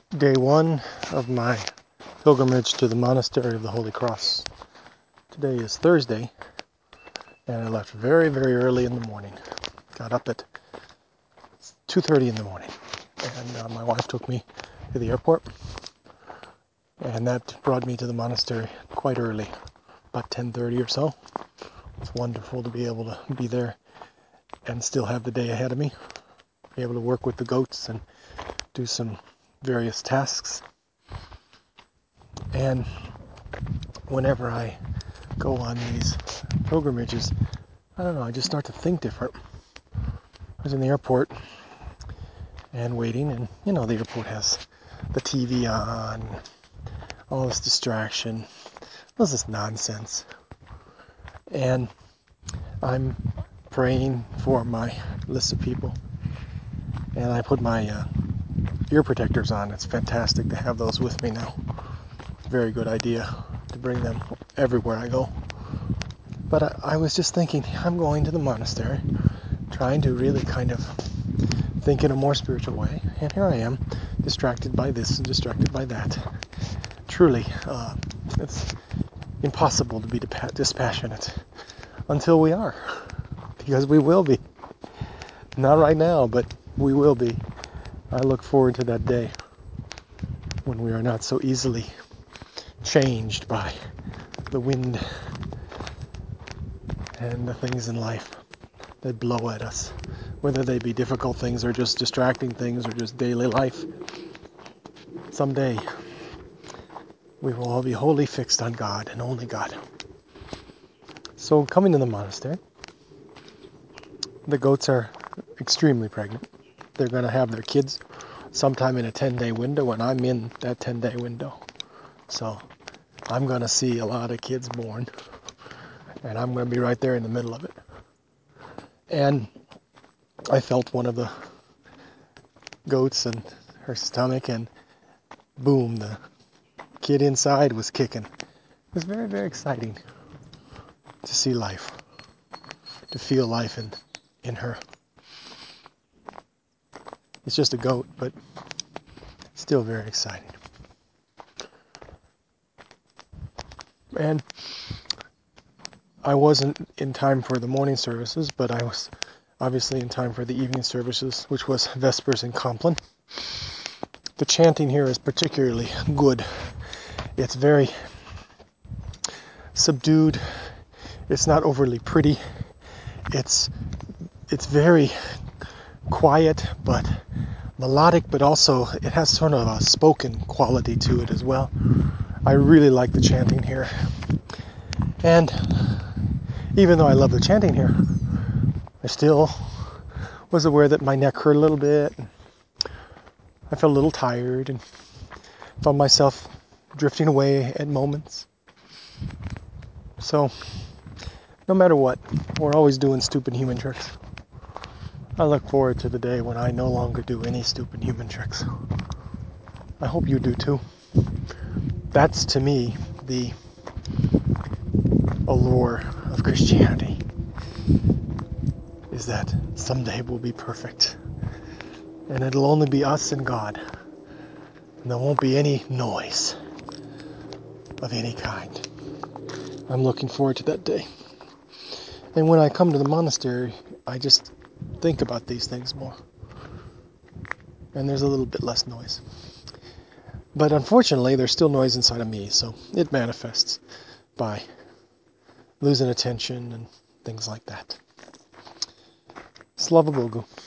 Day one of my pilgrimage to the Monastery of the Holy Cross. Today is Thursday, and I left very, very early in the morning. Got up at 2:30 in the morning, and my wife took me to the airport, and that brought me to the monastery quite early, about 10:30 or so. It's wonderful to be able to be there and still have the day ahead of me, be able to work with the goats and do some various tasks. And whenever I go on these pilgrimages, I don't know, I just start to think different. I was in the airport and waiting, and the airport has the TV on, all this distraction, all this nonsense. And I'm praying for my list of people, and I put my ear protectors on. It's fantastic to have those with me now. Very good idea to bring them everywhere I go. But I was just thinking, I'm going to the monastery, trying to really kind of think in a more spiritual way, and here I am, distracted by this and distracted by that. Truly, it's impossible to be dispassionate until we are, because we will be. Not right now, but we will be. I look forward to that day when we are not so easily changed by the wind and the things in life that blow at us, whether they be difficult things or just distracting things or just daily life. Someday we will all be wholly fixed on God and only God. So coming to the monastery, the goats are extremely pregnant. They're going to have their kids sometime in a 10-day window, and I'm in that 10-day window. So I'm going to see a lot of kids born, and I'm going to be right there in the middle of it. And I felt one of the goats in her stomach, and boom, the kid inside was kicking. It was very, very exciting to see life, to feel life in her. It's just a goat, but still very exciting. And I wasn't in time for the morning services, but I was obviously in time for the evening services, which was Vespers in Compline. The chanting here is particularly good. It's very subdued. It's not overly pretty. It's very quiet, but melodic, but also it has sort of a spoken quality to it as well. I really like the chanting here. And even though I love the chanting here, I still was aware that my neck hurt a little bit. I felt a little tired and found myself drifting away at moments. So, no matter what, we're always doing stupid human tricks. I look forward to the day when I no longer do any stupid human tricks. I hope you do too. That's, to me, the allure of Christianity, is that someday we'll be perfect. And it'll only be us and God. And there won't be any noise of any kind. I'm looking forward to that day. And when I come to the monastery, I just think about these things more. And there's a little bit less noise. But unfortunately, there's still noise inside of me, so it manifests by losing attention and things like that. Slava Bogu.